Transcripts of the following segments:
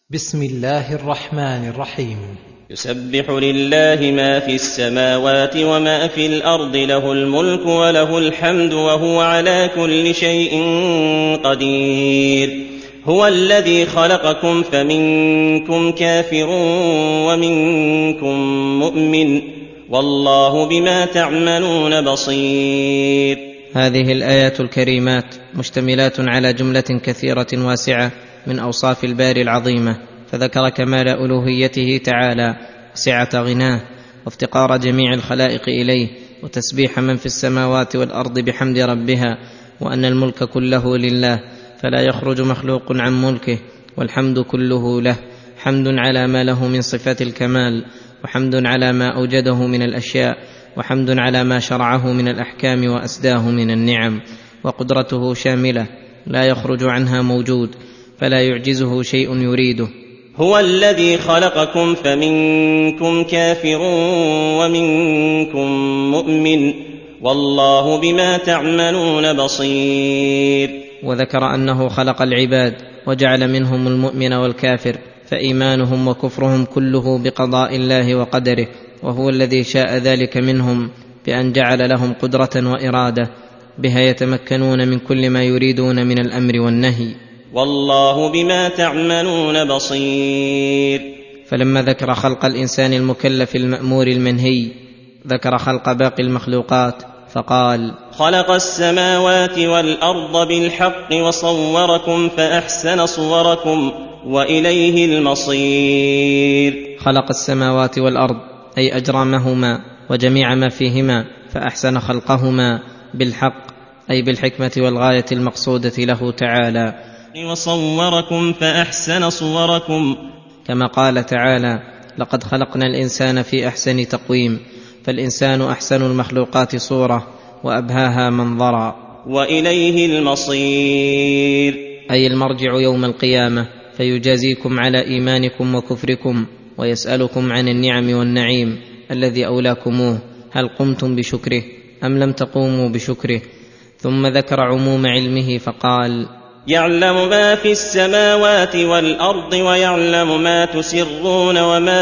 بسم الله الرحمن الرحيم. يسبح لله ما في السماوات وما في الأرض، له الملك وله الحمد وهو على كل شيء قدير. هو الذي خلقكم فمنكم كافر ومنكم مؤمن، والله بما تعملون بصير. هذه الآيات الكريمات مشتملات على جملة كثيرة واسعة من أوصاف الباري العظيمة، فذكر كمال ألوهيته تعالى وسعة غناه وافتقار جميع الخلائق إليه، وتسبيح من في السماوات والأرض بحمد ربها، وأن الملك كله لله فلا يخرج مخلوق عن ملكه، والحمد كله له، حمد على ما له من صفات الكمال، وحمد على ما أوجده من الأشياء، وحمد على ما شرعه من الأحكام وأسداه من النعم، وقدرته شاملة لا يخرج عنها موجود، فلا يعجزه شيء يريده. هو الذي خلقكم فمنكم كافر ومنكم مؤمن، والله بما تعملون بصير. وذكر أنه خلق العباد وجعل منهم المؤمن والكافر، فإيمانهم وكفرهم كله بقضاء الله وقدره، وهو الذي شاء ذلك منهم بأن جعل لهم قدرة وإرادة بها يتمكنون من كل ما يريدون من الأمر والنهي، والله بما تعملون بصير. فلما ذكر خلق الإنسان المكلف المأمور المنهي، ذكر خلق باقي المخلوقات فقال: خلق السماوات والأرض بالحق وصوركم فأحسن صوركم وإليه المصير. خلق السماوات والأرض أي أجرامهما وجميع ما فيهما، فأحسن خلقهما بالحق أي بالحكمة والغاية المقصودة له تعالى. وصوركم فأحسن صوركم، كما قال تعالى: لقد خلقنا الإنسان في أحسن تقويم، فالإنسان أحسن المخلوقات صورة وأبهاها منظرا. وإليه المصير أي المرجع يوم القيامة، فيجازيكم على إيمانكم وكفركم، ويسألكم عن النعم والنعيم الذي أولاكموه، هل قمتم بشكره أم لم تقوموا بشكره. ثم ذكر عموم علمه فقال: يعلم ما في السماوات والأرض ويعلم ما تسرون وما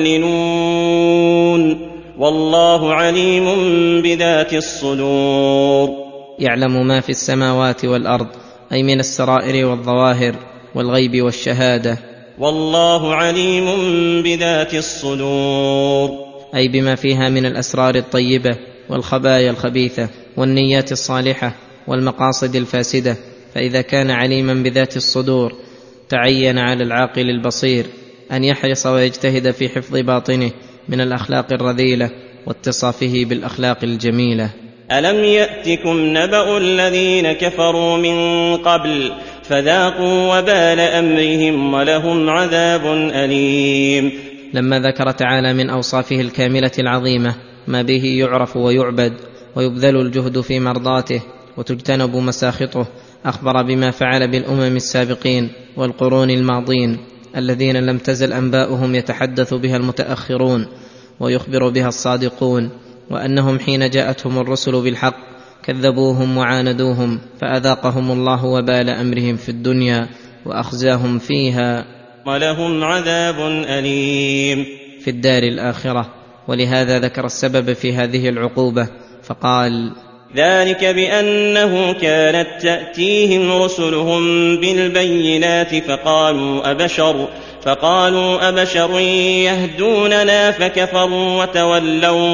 تعلنون، والله عليم بذات الصدور. يعلم ما في السماوات والأرض أي من السرائر والظواهر والغيب والشهادة، والله عليم بذات الصدور أي بما فيها من الأسرار الطيبة والخبايا الخبيثة والنيات الصالحة والمقاصد الفاسدة. فإذا كان عليما بذات الصدور، تعين على العاقل البصير أن يحرص ويجتهد في حفظ باطنه من الأخلاق الرذيلة واتصافه بالأخلاق الجميلة. ألم يأتكم نبأ الذين كفروا من قبل فذاقوا وبال أمرهم ولهم عذاب أليم. لما ذكر تعالى من أوصافه الكاملة العظيمة ما به يعرف ويعبد ويبذل الجهد في مرضاته وتجتنب مساخطه، أخبر بما فعل بالأمم السابقين والقرون الماضين الذين لم تزل أنباؤهم يتحدث بها المتأخرون ويخبر بها الصادقون، وأنهم حين جاءتهم الرسل بالحق كذبوهم وعاندوهم، فأذاقهم الله وبال أمرهم في الدنيا وأخزاهم فيها، ولهم عذاب أليم في الدار الآخرة. ولهذا ذكر السبب في هذه العقوبة فقال: ذلك بأنه كانت تأتيهم رسلهم بالبينات فقالوا أبشر يهدوننا فكفروا وتولوا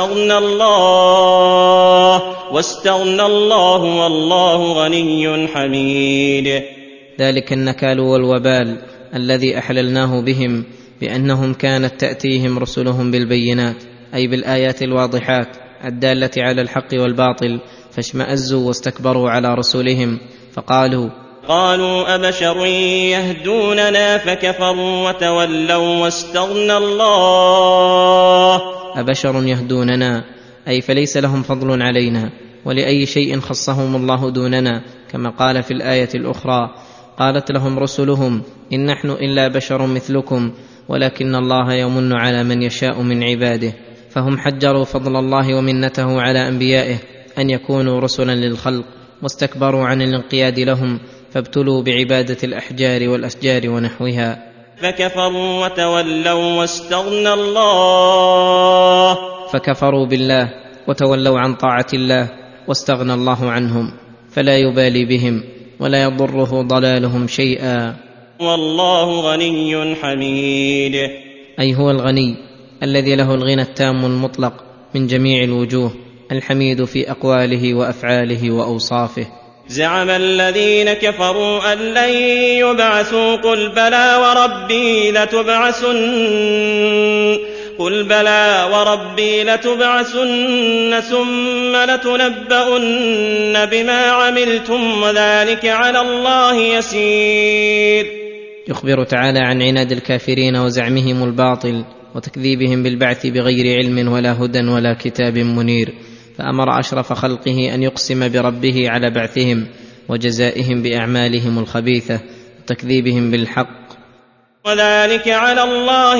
واستغنى الله والله غني حميد. ذلك النكال والوبال الذي أحللناه بهم بأنهم كانت تأتيهم رسلهم بالبينات، أي بالآيات الواضحات الدالة على الحق والباطل، فاشمأزوا واستكبروا على رسلهم فقالوا أبشر يهدوننا فكفروا وتولوا واستغنى الله. أبشر يهدوننا أي فليس لهم فضل علينا، ولأي شيء خصهم الله دوننا، كما قال في الآية الأخرى: قالت لهم رسلهم إن نحن إلا بشر مثلكم ولكن الله يمن على من يشاء من عباده. فهم حجروا فضل الله ومنته على أنبيائه أن يكونوا رسلا للخلق، واستكبروا عن الانقياد لهم، فابتلوا بعبادة الأحجار والأشجار ونحوها. فكفروا وتولوا واستغنى الله. فكفروا بالله وتولوا عن طاعة الله واستغنى الله عنهم، فلا يبالي بهم ولا يضره ضلالهم شيئا. والله غني حميد، أي هو الغني الذي له الغنى التام المطلق من جميع الوجوه، الحميد في أقواله وأفعاله وأوصافه. زعم الذين كفروا أن لن يبعثوا قل بلى وربي لتبعثن ثم لتنبؤن بما عملتم وذلك على الله يسير. يخبر تعالى عن عناد الكافرين وزعمهم الباطل وتكذيبهم بالبعث بغير علم ولا هدى ولا كتاب منير، فأمر أشرف خلقه أن يقسم بربه على بعثهم وجزائهم بأعمالهم الخبيثة وتكذيبهم بالحق، وذلك على الله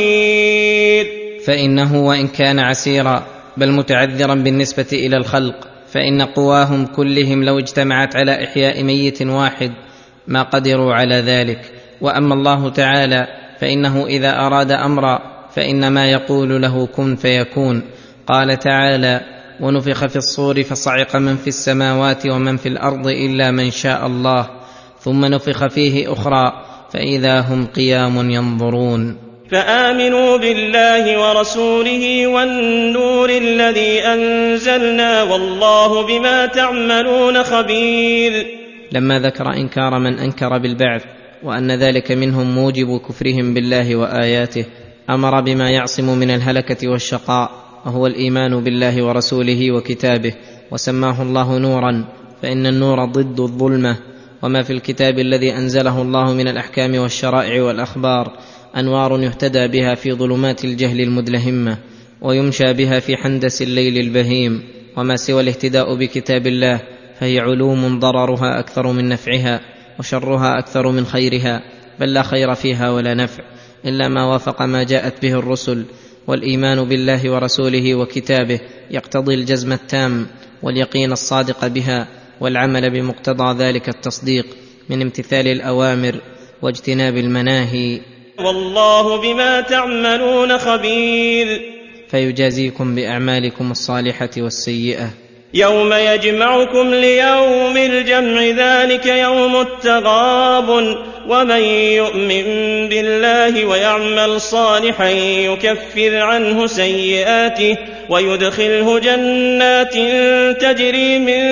يسير. فإنه وإن كان عسيرا بل متعذرا بالنسبة إلى الخلق، فإن قواهم كلهم لو اجتمعت على إحياء ميت واحد ما قدروا على ذلك. وأما الله تعالى فإنه إذا أراد أمرا فإنما يقول له كن فيكون. قال تعالى: ونفخ في الصور فصعق من في السماوات ومن في الأرض إلا من شاء الله ثم نفخ فيه أخرى فإذا هم قيام ينظرون. فآمنوا بالله ورسوله والنور الذي أنزلنا والله بما تعملون خبير. لما ذكر إنكار من أنكر بالبعث وأن ذلك منهم موجب كفرهم بالله وآياته، أمر بما يعصم من الهلكة والشقاء، وهو الإيمان بالله ورسوله وكتابه، وسماه الله نورا، فإن النور ضد الظلمة. وما في الكتاب الذي أنزله الله من الأحكام والشرائع والأخبار أنوار يهتدى بها في ظلمات الجهل المدلهمة ويمشى بها في حندس الليل البهيم. وما سوى الاهتداء بكتاب الله فهي علوم ضررها أكثر من نفعها وشرها أكثر من خيرها، بل لا خير فيها ولا نفع إلا ما وافق ما جاءت به الرسل. والإيمان بالله ورسوله وكتابه يقتضي الجزم التام واليقين الصادق بها والعمل بمقتضى ذلك التصديق من امتثال الأوامر واجتناب المناهي. والله بما تعملون خبير. فيجازيكم بأعمالكم الصالحة والسيئة. يوم يجمعكم ليوم الجمع ذلك يوم التغابن، ومن يؤمن بالله ويعمل صالحا يكفر عنه سيئاته ويدخله جنات تجري من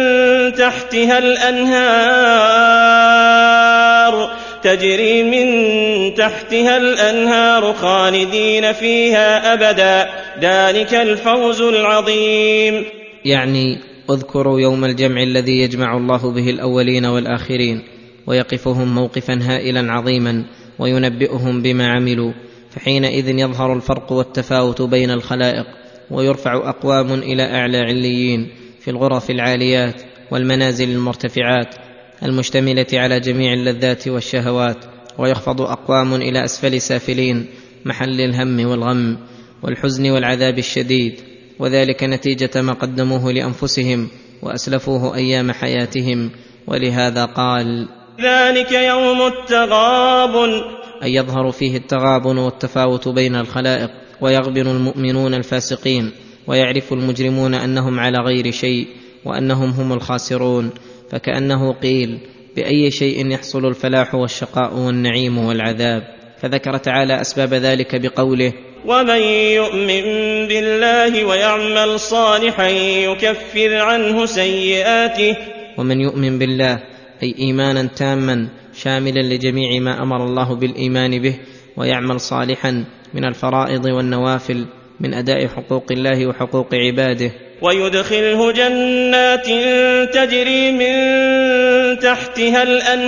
تحتها الأنهار خالدين فيها أبدا، ذلك الفوز العظيم. يعني اذكروا يوم الجمع الذي يجمع الله به الأولين والآخرين ويقفهم موقفا هائلا عظيما وينبئهم بما عملوا، فحينئذ يظهر الفرق والتفاوت بين الخلائق، ويرفع أقوام إلى أعلى عليين في الغرف العاليات والمنازل المرتفعات المشتملة على جميع اللذات والشهوات، ويخفض أقوام إلى أسفل سافلين محل الهم والغم والحزن والعذاب الشديد، وذلك نتيجة ما قدموه لأنفسهم وأسلفوه أيام حياتهم. ولهذا قال: ذلك يوم التغابن، أي يظهر فيه التغابن والتفاوت بين الخلائق، ويغبن المؤمنون الفاسقين، ويعرف المجرمون أنهم على غير شيء وأنهم هم الخاسرون. فكأنه قيل: بأي شيء يحصل الفلاح والشقاء والنعيم والعذاب؟ فذكر تعالى أسباب ذلك بقوله: ومن يؤمن بالله ويعمل صالحا يكفر عنه سيئاته. ومن يؤمن بالله أي إيمانا تاما شاملا لجميع ما أمر الله بالإيمان به، ويعمل صالحا من الفرائض والنوافل من أداء حقوق الله وحقوق عباده، ويدخله جنات تجري من تحتها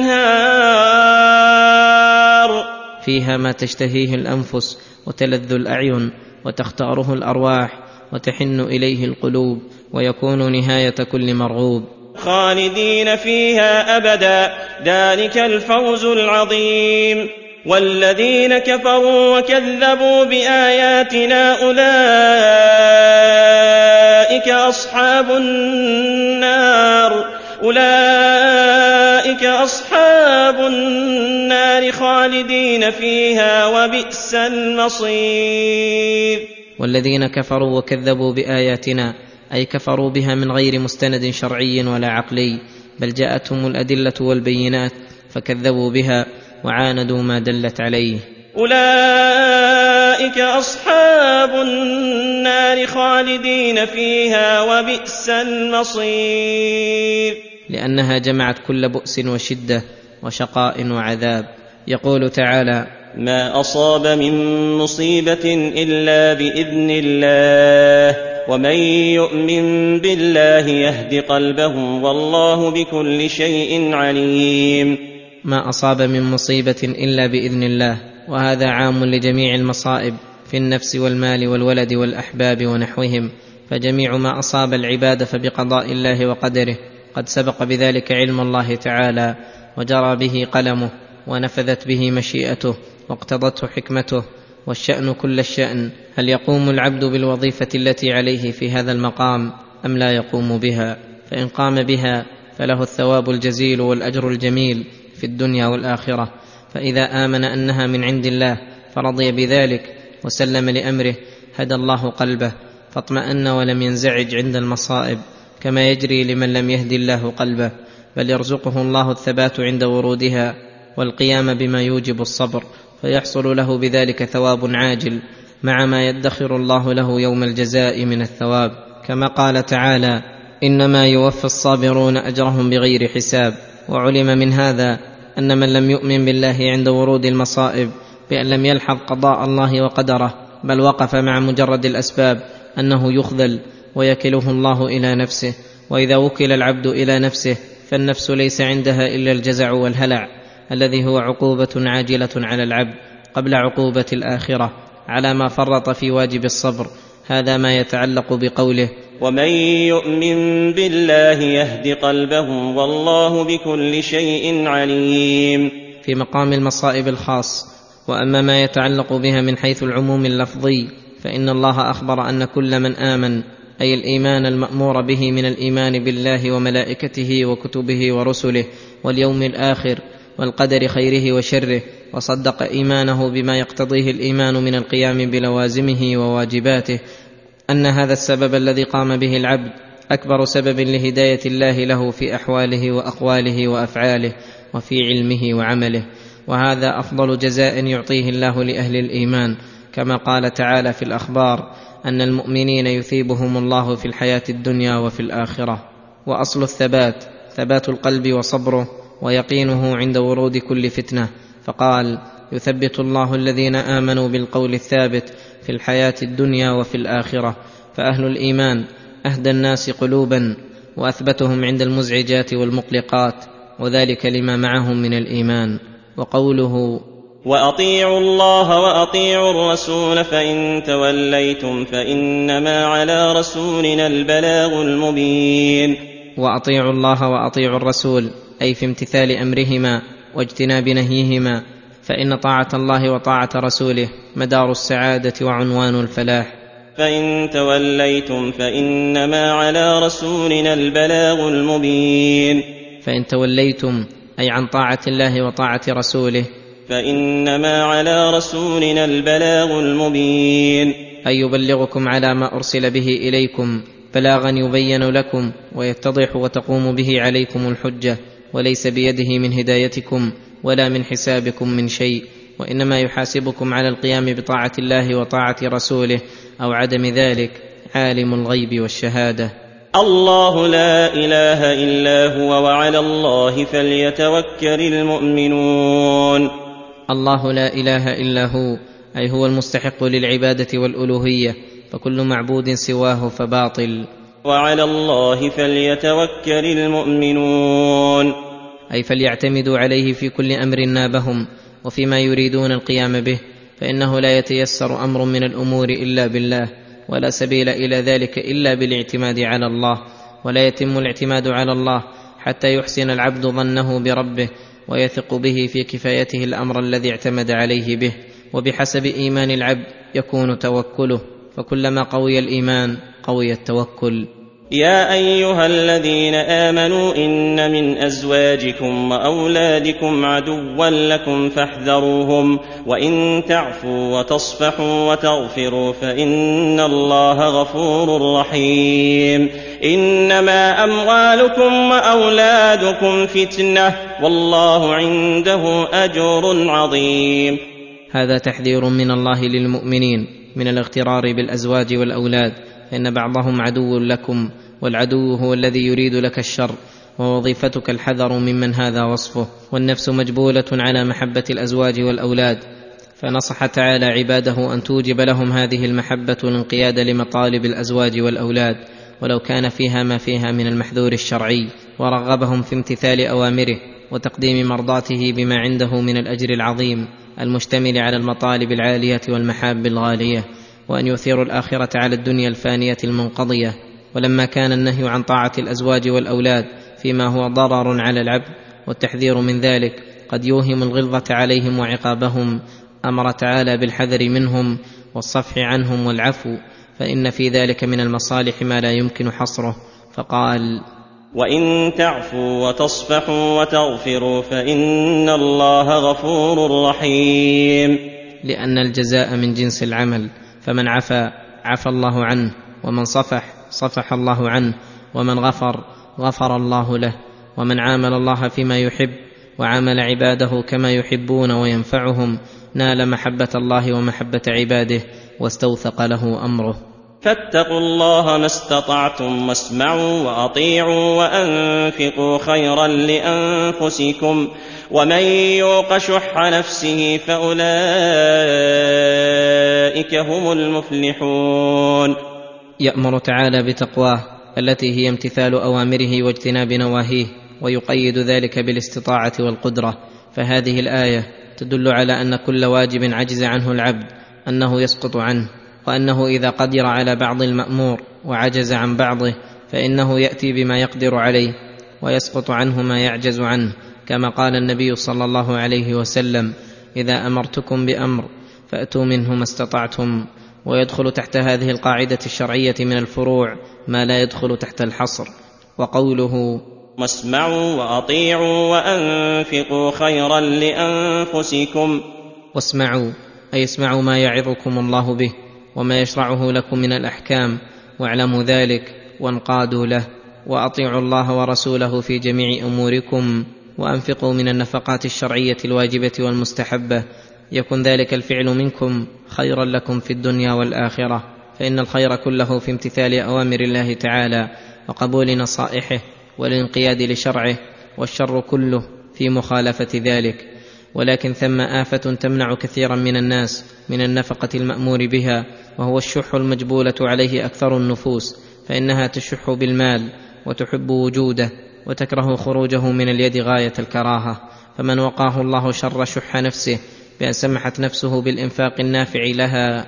الأنهار فيها ما تشتهيه الأنفس وتلذ الأعين وتختاره الأرواح وتحن إليه القلوب، ويكون نهاية كل مرغوب، خالدين فيها أبدا، ذلك الفوز العظيم. والذين كفروا وكذبوا بآياتنا أولئك أصحاب النار، أولئك أصحاب النار خالدين فيها وبئس المصير. والذين كفروا وكذبوا بآياتنا أي كفروا بها من غير مستند شرعي ولا عقلي، بل جاءتهم الأدلة والبينات فكذبوا بها وعاندوا ما دلت عليه. أولئك أصحاب النار خالدين فيها وبئس المصير، لأنها جمعت كل بؤس وشدة وشقاء وعذاب. يقول تعالى: ما أصاب من مصيبة إلا بإذن الله ومن يؤمن بالله يهد قلبه والله بكل شيء عليم. ما أصاب من مصيبة إلا بإذن الله، وهذا عام لجميع المصائب في النفس والمال والولد والأحباب ونحوهم، فجميع ما أصاب العباد فبقضاء الله وقدره، قد سبق بذلك علم الله تعالى وجرى به قلمه ونفذت به مشيئته واقتضته حكمته، والشأن كل الشأن. هل يقوم العبد بالوظيفة التي عليه في هذا المقام أم لا يقوم بها؟ فإن قام بها فله الثواب الجزيل والأجر الجميل في الدنيا والآخرة، فإذا آمن أنها من عند الله فرضي بذلك وسلم لأمره هدى الله قلبه فاطمأن ولم ينزعج عند المصائب، كما يجري لمن لم يهدي الله قلبه، بل يرزقه الله الثبات عند ورودها والقيام بما يوجب الصبر، فيحصل له بذلك ثواب عاجل مع ما يدخر الله له يوم الجزاء من الثواب، كما قال تعالى: إنما يوفى الصابرون أجرهم بغير حساب. وعلم من هذا أن من لم يؤمن بالله عند ورود المصائب بأن لم يلحظ قضاء الله وقدره، بل وقف مع مجرد الأسباب، أنه يخذل ويكله الله إلى نفسه. وإذا وكل العبد إلى نفسه فالنفس ليس عندها إلا الجزع والهلع، الذي هو عقوبة عاجلة على العبد قبل عقوبة الآخرة على ما فرط في واجب الصبر. هذا ما يتعلق بقوله: ومن يؤمن بالله يهد قلبه والله بكل شيء عليم، في مقام المصائب الخاص. وأما ما يتعلق بها من حيث العموم اللفظي فإن الله أخبر أن كل من آمن، أي الإيمان المأمور به من الإيمان بالله وملائكته وكتبه ورسله واليوم الآخر والقدر خيره وشره، وصدق إيمانه بما يقتضيه الإيمان من القيام بلوازمه وواجباته، أن هذا السبب الذي قام به العبد أكبر سبب لهداية الله له في أحواله وأقواله وأفعاله وفي علمه وعمله، وهذا أفضل جزاء يعطيه الله لأهل الإيمان، كما قال تعالى في الأخبار أن المؤمنين يثيبهم الله في الحياة الدنيا وفي الآخرة. وأصل الثبات ثبات القلب وصبره ويقينه عند ورود كل فتنة، فقال: يثبت الله الذين آمنوا بالقول الثابت في الحياة الدنيا وفي الآخرة. فأهل الإيمان أهدى الناس قلوبا وأثبتهم عند المزعجات والمقلقات، وذلك لما معهم من الإيمان. وقوله: وأطيعوا الله وأطيعوا الرسول فإن توليتم فإنما على رسولنا البلاغ المبين. وأطيعوا الله وأطيعوا الرسول أي في امتثال أمرهما واجتناب نهيهما، فإن طاعة الله وطاعة رسوله مدار السعادة وعنوان الفلاح. فإن توليتم فإنما على رسولنا البلاغ المبين. فإن توليتم أي عن طاعة الله وطاعة رسوله، فإنما على رسولنا البلاغ المبين، أي يبلغكم على ما أرسل به إليكم بلاغا يبين لكم ويتضح وتقوم به عليكم الحجة، وليس بيده من هدايتكم ولا من حسابكم من شيء، وإنما يحاسبكم على القيام بطاعة الله وطاعة رسوله أو عدم ذلك، عالم الغيب والشهادة. الله لا إله إلا هو وعلى الله فليتوكل المؤمنون. الله لا إله إلا هو أي هو المستحق للعبادة والألوهية، فكل معبود سواه فباطل. وعلى الله فليتوكل المؤمنون أي فليعتمدوا عليه في كل أمر نابهم وفيما يريدون القيام به، فإنه لا يتيسر أمر من الأمور إلا بالله، ولا سبيل إلى ذلك إلا بالاعتماد على الله، ولا يتم الاعتماد على الله حتى يحسن العبد ظنه بربه ويثق به في كفايته الأمر الذي اعتمد عليه به، وبحسب إيمان العبد يكون توكله، فكلما قوي الإيمان قوي التوكل. يا أيها الذين آمنوا إن من أزواجكم وأولادكم عدوا لكم فاحذروهم وإن تعفوا وتصفحوا وتغفروا فإن الله غفور رحيم إنما أموالكم وأولادكم فتنة والله عنده أجر عظيم. هذا تحذير من الله للمؤمنين من الاغترار بالأزواج والأولاد، فإن بعضهم عدو لكم، والعدو هو الذي يريد لك الشر، ووظيفتك الحذر ممن هذا وصفه. والنفس مجبولة على محبة الأزواج والأولاد، فنصح تعالى عباده أن توجب لهم هذه المحبة والانقياد لمطالب الأزواج والأولاد ولو كان فيها ما فيها من المحذور الشرعي، ورغبهم في امتثال أوامره وتقديم مرضاته بما عنده من الأجر العظيم المشتمل على المطالب العالية والمحاب الغالية، وأن يؤثروا الآخرة على الدنيا الفانية المنقضية. ولما كان النهي عن طاعة الأزواج والأولاد فيما هو ضرر على العبد والتحذير من ذلك قد يوهم الغلظة عليهم وعقابهم، أمر تعالى بالحذر منهم والصفح عنهم والعفو، فإن في ذلك من المصالح ما لا يمكن حصره، فقال: وإن تعفوا وتصفحوا وتغفروا فإن الله غفور رحيم. لأن الجزاء من جنس العمل، فمن عفا عفى الله عنه، ومن صفح صفح الله عنه، ومن غفر غفر الله له، ومن عامل الله فيما يحب وعامل عباده كما يحبون وينفعهم نال محبة الله ومحبة عباده واستوثق له أمره. فاتقوا الله ما استطعتم واسمعوا وأطيعوا وأنفقوا خيرا لأنفسكم ومن يوق شح نفسه فأولئك هم المفلحون. يأمر تعالى بتقواه التي هي امتثال أوامره واجتناب نواهيه، ويقيد ذلك بالاستطاعة والقدرة. فهذه الآية تدل على أن كل واجب عجز عنه العبد أنه يسقط عنه، وأنه إذا قدر على بعض المأمور وعجز عن بعضه فإنه يأتي بما يقدر عليه ويسقط عنه ما يعجز عنه، كما قال النبي صلى الله عليه وسلم: إذا أمرتكم بأمر فأتوا منه ما استطعتم. ويدخل تحت هذه القاعدة الشرعية من الفروع ما لا يدخل تحت الحصر. وقوله: واسمعوا وأطيعوا وأنفقوا خيرا لأنفسكم. واسمعوا أي اسمعوا ما يعظكم الله به وما يشرعه لكم من الأحكام، واعلموا ذلك وانقادوا له. وأطيعوا الله ورسوله في جميع أموركم، وأنفقوا من النفقات الشرعية الواجبة والمستحبة، يكن ذلك الفعل منكم خيرا لكم في الدنيا والآخرة، فإن الخير كله في امتثال أوامر الله تعالى وقبول نصائحه والانقياد لشرعه، والشر كله في مخالفة ذلك. ولكن ثم آفة تمنع كثيرا من الناس من النفقة المأمور بها، وهو الشح المجبولة عليه أكثر النفوس، فإنها تشح بالمال وتحب وجوده وتكره خروجه من اليد غاية الكراهة. فمن وقاه الله شر شح نفسه بأن سمحت نفسه بالإنفاق النافع لها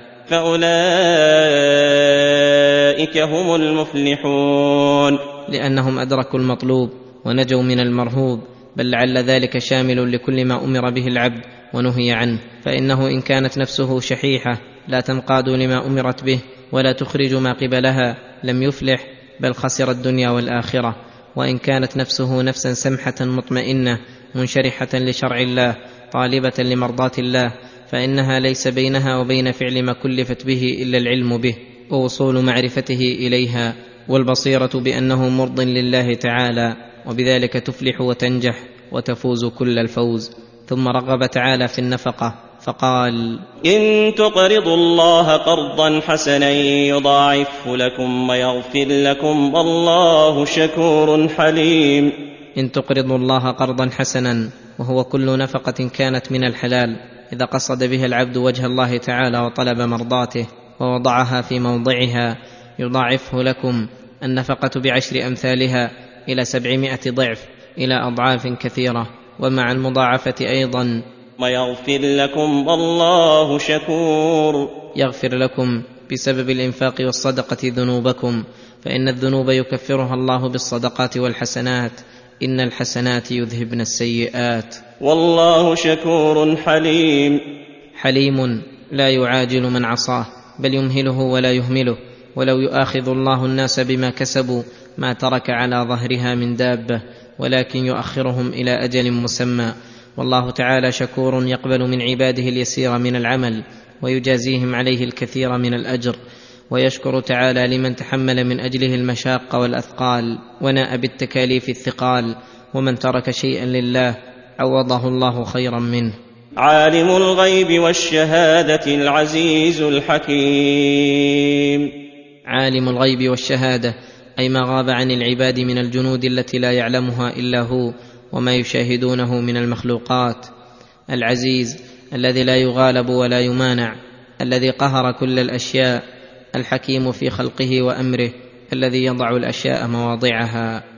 فأولئك هم المفلحون، لأنهم أدركوا المطلوب ونجوا من المرهوب. بل لعل ذلك شامل لكل ما أمر به العبد ونهي عنه، فإنه إن كانت نفسه شحيحة لا تنقاد لما أمرت به ولا تخرج ما قبلها لم يفلح، بل خسر الدنيا والآخرة. وإن كانت نفسه نفسا سمحة مطمئنة منشرحة لشرع الله طالبة لمرضاة الله، فإنها ليس بينها وبين فعل ما كلفت به إلا العلم به ووصول معرفته إليها والبصيرة بأنه مرض لله تعالى، وبذلك تفلح وتنجح وتفوز كل الفوز. ثم رغب تعالى في النفقة فقال: إن تقرضوا الله قرضا حسنا يضاعفه لكم ويغفر لكم والله شكور حليم. إن تقرضوا الله قرضا حسنا، وهو كل نفقة كانت من الحلال إذا قصد بها العبد وجه الله تعالى وطلب مرضاته ووضعها في موضعها، يضاعفه لكم النفقة ب10 أمثالها إلى 700 ضعف إلى أضعاف كثيرة. ومع المضاعفة أيضا ويغفر لكم والله شكور، يغفر لكم بسبب الإنفاق والصدقة ذنوبكم، فإن الذنوب يكفرها الله بالصدقات والحسنات، إن الحسنات يذهبن السيئات، والله شكور حليم. حليم لا يعاجل من عصاه بل يمهله ولا يهمله، ولو يؤاخذ الله الناس بما كسبوا ما ترك على ظهرها من دابه، ولكن يؤخرهم الى اجل مسمى. والله تعالى شكور يقبل من عباده اليسير من العمل ويجازيهم عليه الكثير من الاجر، ويشكر تعالى لمن تحمل من اجله المشاق والاثقال وناء بالتكاليف الثقال، ومن ترك شيئا لله عوضه الله خيرا منه. عالم الغيب والشهادة العزيز الحكيم. عالم الغيب والشهاده اي ما غاب عن العباد من الجنود التي لا يعلمها الا هو وما يشاهدونه من المخلوقات. العزيز الذي لا يغالب ولا يمانع، الذي قهر كل الاشياء. الحكيم في خلقه وامره، الذي يضع الاشياء مواضعها.